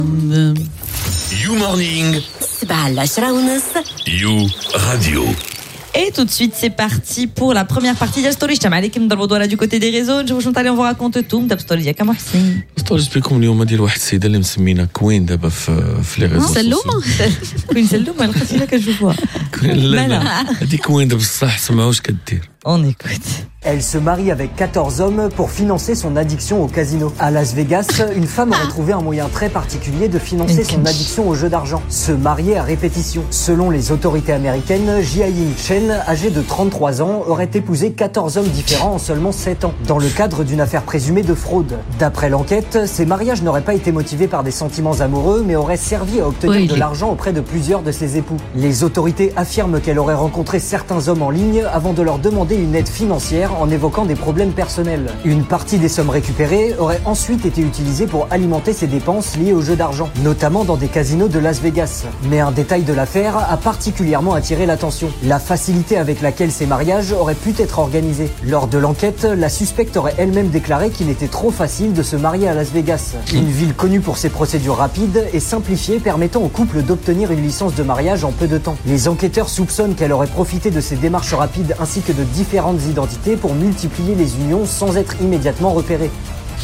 You Morning. You Radio. Et tout de suite, c'est parti pour la première partie de Story. Je t'aime عليكم نضربوا là du côté des réseaux. Je vous chante, allez, on vous raconte tout. دابا ستوري ديالك محسن. ستوري بكم اليوم ديال واحد السيده اللي مسمينا كوين دابا في لي ريزو سلومه كوين سلومه لقيتيها كنشوفوها. لا هذه كوين دابا بصح سمعوا واش كدير. On écoute. Elle se marie avec 14 hommes pour financer son addiction au casino. À Las Vegas, une femme aurait trouvé un moyen très particulier de financer son addiction au jeu d'argent. Se marier à répétition. Selon les autorités américaines, Jia-Ying Chen, âgée de 33 ans, aurait épousé 14 hommes différents en seulement 7 ans, dans le cadre d'une affaire présumée de fraude. D'après l'enquête, ces mariages n'auraient pas été motivés par des sentiments amoureux, mais auraient servi à obtenir de l'argent auprès de plusieurs de ses époux. Les autorités affirment qu'elle aurait rencontré certains hommes en ligne avant de leur demander une aide financière en évoquant des problèmes personnels. Une partie des sommes récupérées aurait ensuite été utilisée pour alimenter ses dépenses liées au jeu d'argent, notamment dans des casinos de Las Vegas. Mais un détail de l'affaire a particulièrement attiré l'attention. La facilité avec laquelle ces mariages auraient pu être organisés. Lors de l'enquête, la suspecte aurait elle-même déclaré qu'il était trop facile de se marier à Las Vegas. Une ville connue pour ses procédures rapides et simplifiées permettant aux couples d'obtenir une licence de mariage en peu de temps. Les enquêteurs soupçonnent qu'elle aurait profité de ces démarches rapides ainsi que de différentes identités pour multiplier les unions sans être immédiatement repérées.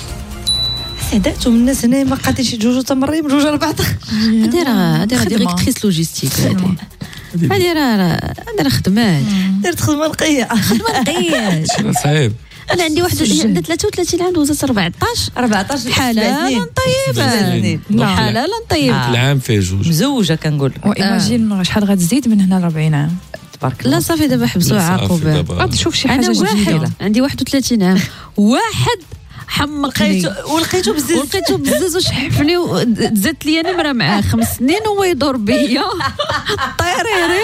سعدات ومن الناس هنا ما قادرش يتزوجوا تمرين بجوج 14. هذه ديريكتريس لوجيستيك هذه راه خدمات درت خدمه نقيه شنو صعيب. انا عندي واحد عندها 33 عام دوزت 14 حلالا طيبه حلالا طيبه العام فيه جوج مزوجه كنقول وايماجين شحال غتزيد من هنا ل 40 عام. تبارك الله. لا صافي دابا حبسوا عاقبه. غادي تشوف شي حاجه جديده. عندي 31 عام واحد حمقني ولقيتو بزاز وشحفني وزادت لي نمره معاه 5 سنين وهو يدور بيا طيريري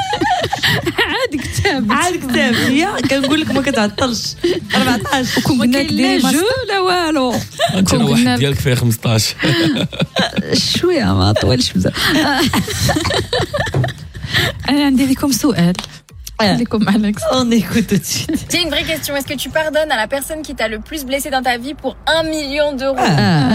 عاد كتاب هي كنقول لك ما كتعطلش 14 وكون قلنا لا جو لا والو. انت واحد ديالك فيه 15 شويه ما طولش بزاف. انا عندي لكم سؤال. On écoute tout de suite. J'ai une vraie question. Est-ce que tu pardonnes à la personne qui t'a le plus blessé dans ta vie pour 1 million d'euros?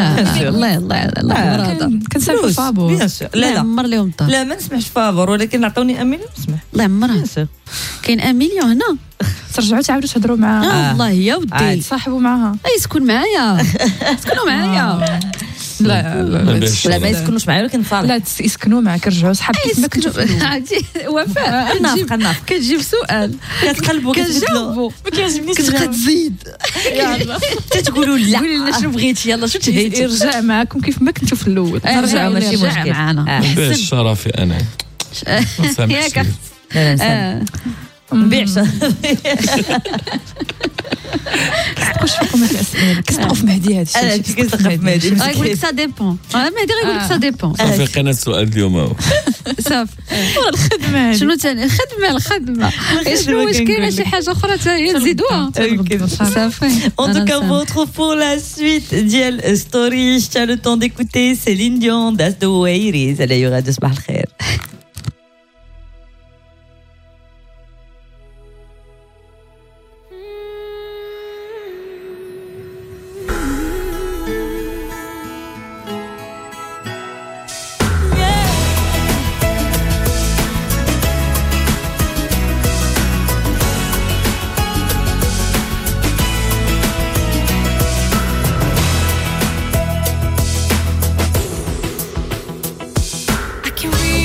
الله كنسمعوا فابور. Bien sûr. لا عمر لهم الدار. لا ما نسمحش فابور ولكن عطوني 1 مليون نسمح. الله يعمرها. كاين 1 مليون هنا. ترجعوا تعاودوا تهضروا معاها. والله يا ودي تصاحبوا معاها. يسكن معايا. سكنوا معايا. لا ما يسكنوش معايا ولكن صالح. لا يسكنوا معاك رجعوا صحاب كيفما كنتو وفاء النافق كتجيب سؤال كتقلبوا كتجاوبوا ما كيعجبنيش كتزيد كتقولوا لا قولي لنا شنو بغيتي يلا شو تهيتي يرجع معاكم كيفما كنتو في الاول. ترجعوا ماشي مشكل معانا باش شرفي انا ياك لا نبيعش كتبقاوش فيكم الاسئله كتبقاو في مهدي هذا الشيء كتسقف مهدي يقول لك سا ديبون مهدي غيقول لك سا ديبون صافي لقينا السؤال اليوم هو صافي الخدمه شنو ثاني الخدمه شنو واش كاينه شي حاجه اخرى حتى هي نزيدوها صافي. En tout cas, on vous retrouve pour la suite ديال ستوري. Je tiens le temps d'écouter Céline Dion, Das the way it is. على يورا de صباح الخير. Can we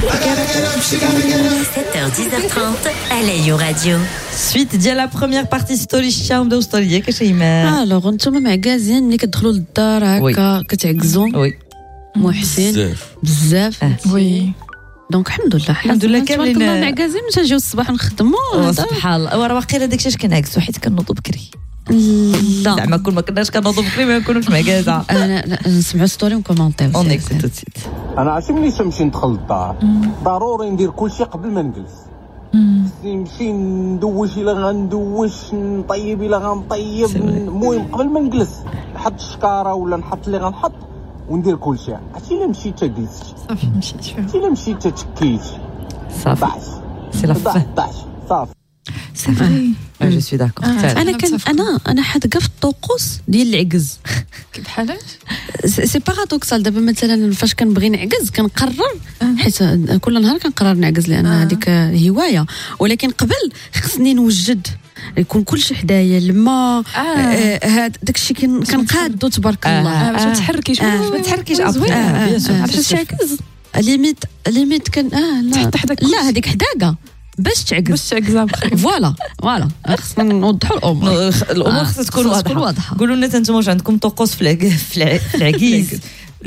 7h-10h30 على راديو. Suite ديال la première partie story شام دو story ديالك اش هيما الوغ نتوما معكازين ملي كتدخلوا للدار هكا كتعكزوا وي محسن بزاف وي دونك الحمد لله كاملين معكازين باش نجيو الصباح نخدموا سبحان الله وراه واقيلا داكشي اش كنعكسوا حيت كنوضوا بكري لا زعما كون ما كناش كنوضوا بكري ما نكونوش معكازه انا نسمعوا ستوري ونكومونتيو اون اكسيت تو سيت انا عرفتي ملي نمشي ندخل للدار ضروري ندير كلشي قبل ما نجلس نمشي ندوش الا غندوش نطيب الا غنطيب المهم قبل ما نجلس نحط الشكاره ولا نحط اللي غنحط وندير كلشي عرفتي الا مشيت جلست صافي مشيت عرفتي الا مشيت تشكيت صافي سي لا فين صافي سي فري جو سوي داكور انا حادقه في الطقوس ديال العكز بحالاش سي بارادوكسال دابا مثلا فاش كنبغي نعكز كنقرر حيت كل نهار كنقرر نعكز لان هذيك هوايه ولكن قبل خصني نوجد يكون كلشي حدايا الماء هذا داكشي كنقادو تبارك الله باش ما تحركيش ما تحركيش علاش تعكز ليميت كان لا هذيك حداقه باش تعكز فوالا خصنا نوضحوا الامور خصها تكون واضحه قولوا لنا انتم واش عندكم طقوس في العكيز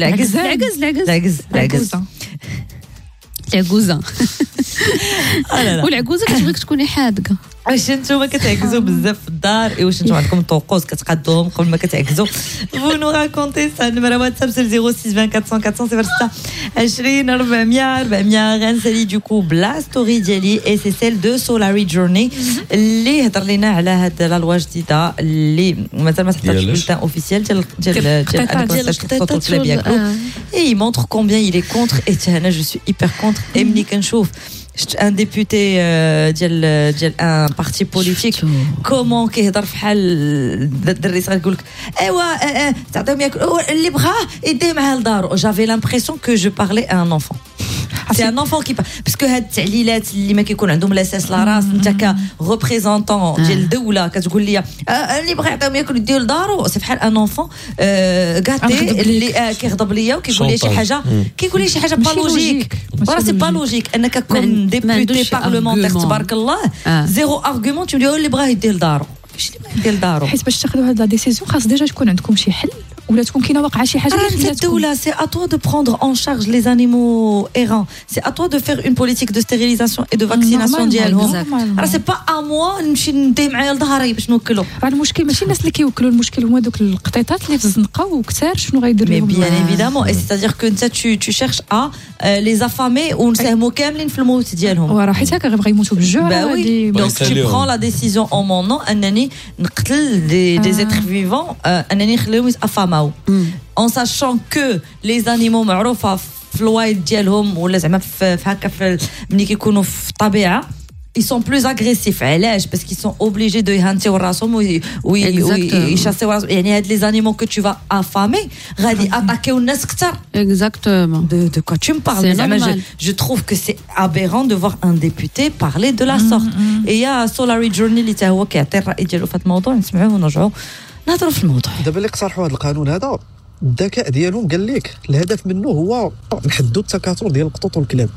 العكوزه والعكوزه كتبغيك تكوني حادقه واش نتوما كتعكزوا بزاف في الدار واش نتوما عندكم طقوس كتقادوهم قبل ما كتعكزوا فونو راكونتي سا نمرة واتساب 06 24 400 06 20 400 غنسالي دوكو بلا ستوري ديالي اي سي سيل دو سولاري جورني اللي هضر لينا على هاد لا لوا جديده اللي مازال ما صحتش بلتان اوفيسيال ديال الخطوط اللي بياكلوا اي مونتر كومبيان il est contre et انا جو سوي hyper contre et ملي كنشوف un député ديال un parti politique comment كيهضر فحال الدري صغير يقول لك ايوا تعطيهم ياكل اللي بغاه يديه معاه لدارو j'avais l'impression que je parlais à un enfant c'est un enfant qui parle parce que هاد التعليلات اللي ما كيكون عندهم الاساس لا راس انت كريبريزونطون ديال الدوله كتقول لي اللي بغى يعطيهم ياكل يديو لدارو سي فحال ان enfant غاتي اللي كيغضب ليا وكيقول لي شي حاجه با لوجيك راه سي با لوجيك انك كون ديبوتي بارلمونتير تبارك الله زيرو ارغومون تقول لي اللي بغاه يدير لدارو فاش اللي بغا يدير لدارو حيت باش تاخذوا هاد لا ديسيزيون خاص ديجا تكون عندكم شي حل ولا تكون كاينه واقعه شي حاجه اللي خلاتكم الدوله سي ا توا دو بروندر اون شارج لي انيمو ايران سي ا توا دو فير اون بوليتيك دو ستيريليزاسيون اي دو فاكسيناسيون ديالهم راه سي با ا موا نمشي نديه معايا لظهري باش نوكلو راه المشكل ماشي الناس اللي كيوكلوا المشكل هما دوك القطيطات اللي في الزنقه وكثار شنو غيدير لهم بيان ايفيدامون اي سيتادير كو انت تو شيرش ا لي زافامي ونساهموا كاملين في الموت ديالهم وراه حيت هكا غيبغيو يموتوا بالجوع دونك تو برون لا ديسيزيون اون مون نون انني نقتل دي زيتر فيفون انني نخليهم يتافاماو en sachant que les animaux معروفه في الوايد ديالهم ولا زعما في هكا ملي كيكونوا في الطبيعه ils sont plus agressifs علاش parce qu'ils sont obligés de يهانتيو راسهم ويشاسيو راسهم يعني هاد لي زانيمو que tu vas affamer غادي اتاكيو الناس اكثر exactement de quoi tu me parles زعما je trouve que c'est aberrant de voir un député parler de la sorte et il y a Solari Journey اللي حتى هو كيعطي الراي ديالو في هذا الموضوع نسمعوه ونرجعوا نهضروا في الموضوع دابا اللي اقترحوا هذا القانون هذا الذكاء ديالهم قال لك الهدف منه هو نحدوا التكاثر ديال القطط والكلاب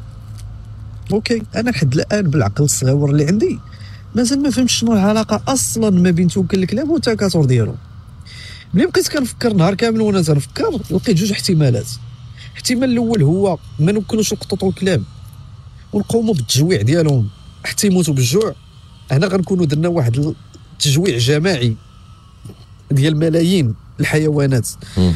اوكي انا لحد الان بالعقل الصغير اللي عندي مازال ما فهمتش شنو العلاقه اصلا ما بين توكل الكلاب والتكاثر ديالهم ملي بقيت كنفكر نهار كامل وانا تنفكر لقيت جوج احتمالات الاحتمال الاول هو ما نوكلوش القطط والكلاب ونقوموا بالتجويع ديالهم حتى يموتوا بالجوع هنا غنكونوا درنا واحد التجويع جماعي ديال ملايين الحيوانات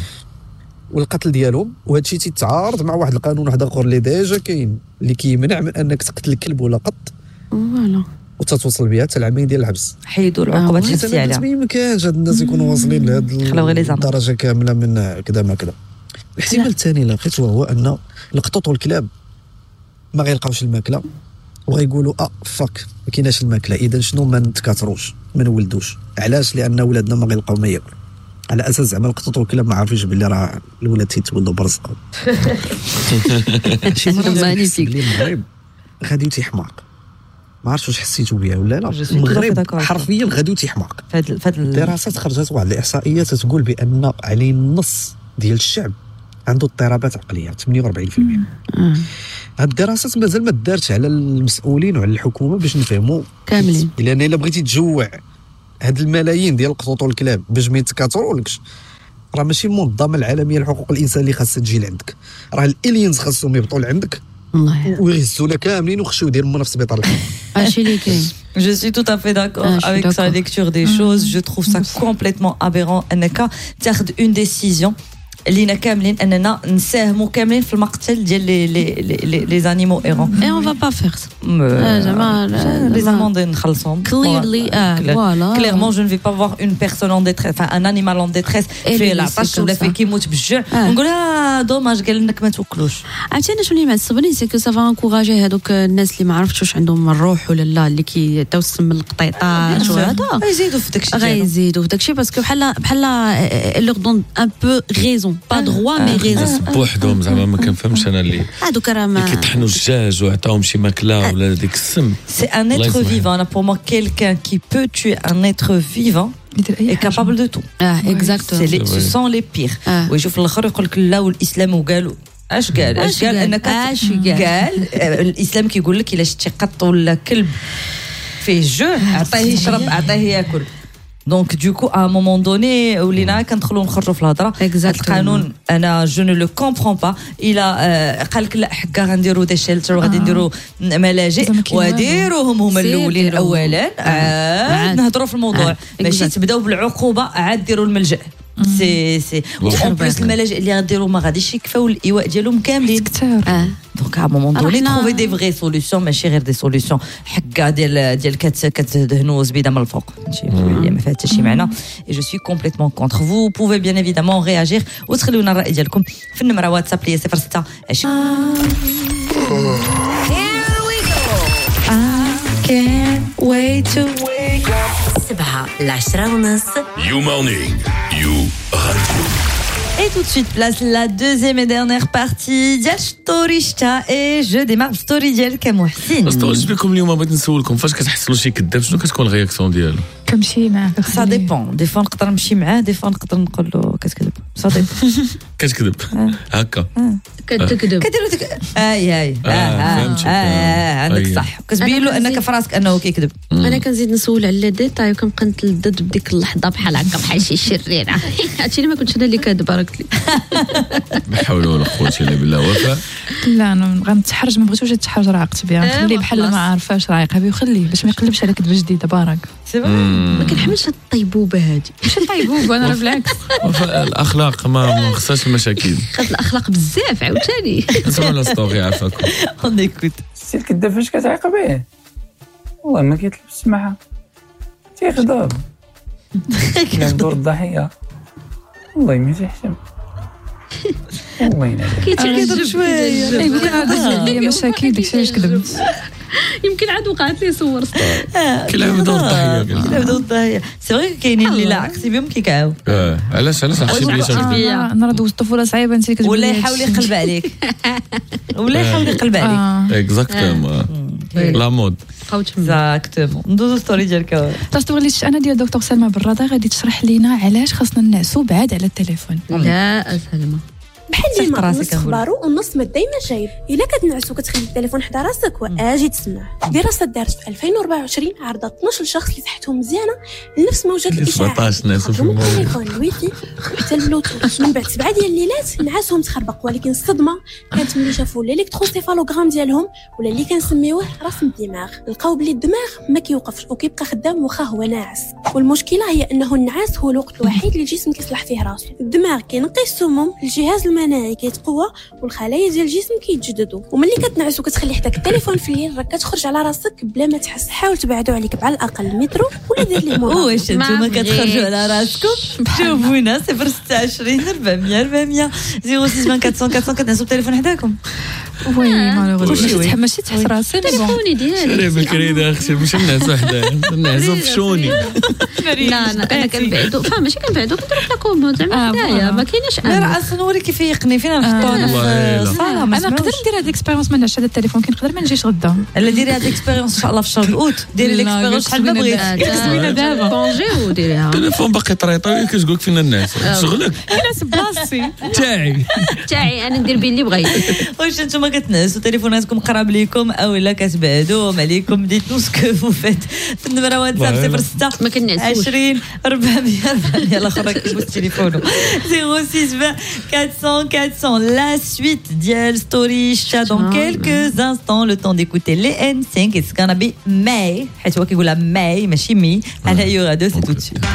والقتل ديالهم وهذا الشيء تيتعارض مع واحد القانون واحد اخر اللي ديجا كاين اللي كيمنع من انك تقتل الكلب ولا قط فوالا وتتوصل بها حتى العامين ديال الحبس حيدوا العقوبات النفسيه عليها ما يمكنش هاد الناس يكونوا واصلين لهاد الدرجه كامله من كذا ما كذا الاحتمال الثاني اللي لقيت هو ان القطط والكلاب ما غيلقاوش الماكله وغيقولوا فاك ما كايناش الماكله اذا شنو ما نتكاثروش ما نولدوش علاش لان ولادنا ما غيلقاو ما ياكلوا على اساس زعما القطط والكلاب ما عارفينش باللي راه الولاد تيتولدوا برزق شي مانيفيك المغرب غادي تيحماق ما عرفتش واش حسيتوا بها ولا لا المغرب حرفيا غادي تيحماق فهاد الدراسات خرجت واحد الاحصائيات تقول بان عليه النص ديال الشعب عنده اضطرابات عقليه 48%. هاد الدراسات مازال ما دارتش على المسؤولين وعلى الحكومه باش نفهموا كاملين، لان الا بغيتي تجوع هاد الملايين ديال القطوط والكلاب باش ما يتكاثرولكش، راه ماشي المنظمه العالميه لحقوق الانسان اللي خاصها تجي لعندك، راه الالينز خاصهم يبطوا لعندك ويهزونا كاملين وخشيو يديروا لنا في سبيطار الحكومه. هادشي اللي كاين. Je suis tout à fait d'accord avec sa lecture des choses. Je trouve ça complètement aberrant انك تاخذ une décision لينا كاملين اننا نساهموا كاملين في المقتل ديال لي زانيمو ايرون. Et on va pas faire ça. Les amendes نخلصهم. Clearly, voilà. Clairement, je ne vais pas voir une personne en détresse, enfin un animal en détresse في العطش ولا في كيموت بالجوع ونقول دوماج قال لك ما توكلوش. عرفتي شنو اللي معصبني سي كو سا فا انكوراجي هذوك الناس اللي ما عرفتش واش عندهم الروح ولا لا اللي كيداو السم القطيطات وهذا غيزيدوا في داكشي غيزيدوا في داكشي باسكو بحال لو دون ان بو غيزون با دروا مي غيزون بوحدهم زعما ما كنفهمش انا اللي هذوك راه ما كيطحنوا الدجاج وعطاوهم شي ماكله ولا ديك السم. C'est un être vivant. Pour moi, quelqu'un qui peut tuer un être vivant est capable de tout. Exactement. Ce sont les pires. ويشوف الاخر يقول لك لا والاسلام وقالوا اش قال انك قال الاسلام كيقول لك الا شتي قط ولا كلب فيه جوع عطيه يشرب عطيه ياكل. دونك دوكو ا مومون دوني ولينا كندخلوا نخرجوا في الهضره. القانون انا جو نو لو كومبرون با الى قال لك لا حكا غنديروا دي شيلتر وغادي نديروا ملاجئ وديروهم هما الاولين اولا عاد نهضروا في الموضوع ماشي تبداو بالعقوبه عاد ديروا الملجأ. سي اون بليس الملاجئ اللي غديروا ما غاديش يكفاو الايواء ديالهم كاملين دونك ا مومون دوني تروفي دي فغي سوليوشن ماشي غير دي سوليوشن حكا ديال كتدهنوا زبيده من الفوق ما فيها حتى شي معنى. اي جو سوي كومبليتمون كونتر. فو بوفي بيان ايفيدامون رياجير وتخليونا الراي ديالكم في النمره واتساب اللي هي 06 7 ل10:30 You Morning, You Radio. Et tout de suite, place la deuxième et dernière partie ديال ستوريشتا et je démarre ستوري ديالك محسن. استوعبت بكم اليوم بغيت نسولكم فاش كتحصلوا شي كذاب شنو كتكون الرياكسيون ديالو؟ كنمشي معاه سا ديبون دي فوا نقدر نمشي معاه دي فوا نقدر نقول له كتكذب سا ديبون كتكذب هكا كتكذب كديروا اي عندك صح كتبين له انك في راسك انه كيكذب. انا كنزيد نسول على لي ديتاي وكنبقى نتلذذ بديك اللحظه بحال هكا بحال شي شريره. هادشي اللي ما كنتش انا اللي كاذبه راك لي. لا حول ولا قوه الا بالله. وفاء لا انا غنتحرج ما بغيتوش نتحرج راه عقت بها خليه بحال ما عارفاش رايقه به وخليه باش ما يقلبش على كذبه جديده بارك. ما كنحملش هاد الطيبوبه هادي ماشي طيبوبه انا راه بالعكس. الاخلاق ما خصهاش المشاكل. خاص الاخلاق بزاف عاوتاني. اسمعوا لا ستوري عافاكم. اون ايكوت. السي الكذاب فاش كتعيق به والله ما كيتلبس معها تيغضب كيلعب دور الضحيه والله ما تيحشم والله كيتهضر شويه يقول لك عندي مشاكل داكشي علاش كذبت. يمكن عاد وقعت لي صور ستوري كيلعب دور الضحيه كيلعب دور الضحيه. سي فري كاينين اللي لا عقتي بهم كيكعاو. علاش عرفتي بلي انا راه دوزت طفوله صعيبه انت كتقول ولا يحاول يقلب عليك ولا يحاول يقلب عليك. اكزاكتومون لا مود اكزاكتومون. ندوزو ستوري ديالك. لا ستوري اللي انا ديال دكتور سلمى بالرضا غادي تشرح لينا علاش خاصنا نعسو بعاد على التليفون. لا سلمى بحال ديما نص خبارو ونص ما دايما جايب. الا كتنعس وكتخلي التليفون حدا راسك واجي تسمع. دراسه دارت في 2024 عرضت 12 شخص اللي صحتهم مزيانه لنفس موجات الاشعاع 17 ناس في التليفون الويفي حتى البلوتوث. من بعد 7 ديال الليلات نعاسهم تخربق ولكن الصدمه كانت ملي شافوا الالكتروسيفالوغرام ديالهم ولا اللي كنسميوه رسم الدماغ. لقاو بلي الدماغ ما كيوقفش وكيبقى خدام واخا هو ناعس. والمشكله هي انه النعاس هو الوقت الوحيد اللي الجسم كيصلح فيه راسو. الدماغ كينقي السموم الجهاز المناعي كيتقوى والخلايا ديال الجسم كيتجددوا. وملي كتنعس وكتخلي حتى التليفون في الليل راك كتخرج على راسك بلا ما تحس. حاول تبعدوا عليك على الاقل مترو ولا دير ليه مراقبه. واش نتوما كتخرجوا على راسكم؟ شوفونا 026 400 400 06 24 400 كتنعسوا التليفون حداكم. وي مالوغوزمون ماشي تحت راسي تليفوني ديالي شري بكري داخل ماشي الناس وحده الناس وفشوني لا انا كنبعدو فاهم ماشي كنبعدو كنروح لكم زعما حدايا ما كايناش لا راه اصلا نوري كيف يقني فينا نحطو انا في الصاله. انا نقدر ندير هاد الاكسبيريونس ما نعش هذا التليفون كنقدر ما نجيش غدا. لا ديري هاد الاكسبيريونس ان شاء الله في شهر اوت. ديري الاكسبيريونس شحال ما بغيتي زوينه دابا كونجي وديريها التليفون باقي طريطوي كتقول لك فينا الناس شغلك ناس بلاصتي تاعي انا ندير بين اللي بغيت. واش نتوما كتنعسوا تليفوناتكم قراب ليكم اولا كتبعدوا عليكم ديتو سكو فو فيت في النمره واتساب 06 ما كنعسوش 20 400 الاخر كيبوس تليفونه 06 400 400. La suite d'Yel Story Chat dans quelques instants, le temps d'écouter les N5. It's gonna be May. حيت هو كيقولها May ماشي مي. على يورا 2 c'est tout de suite.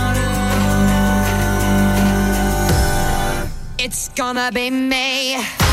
It's gonna be me.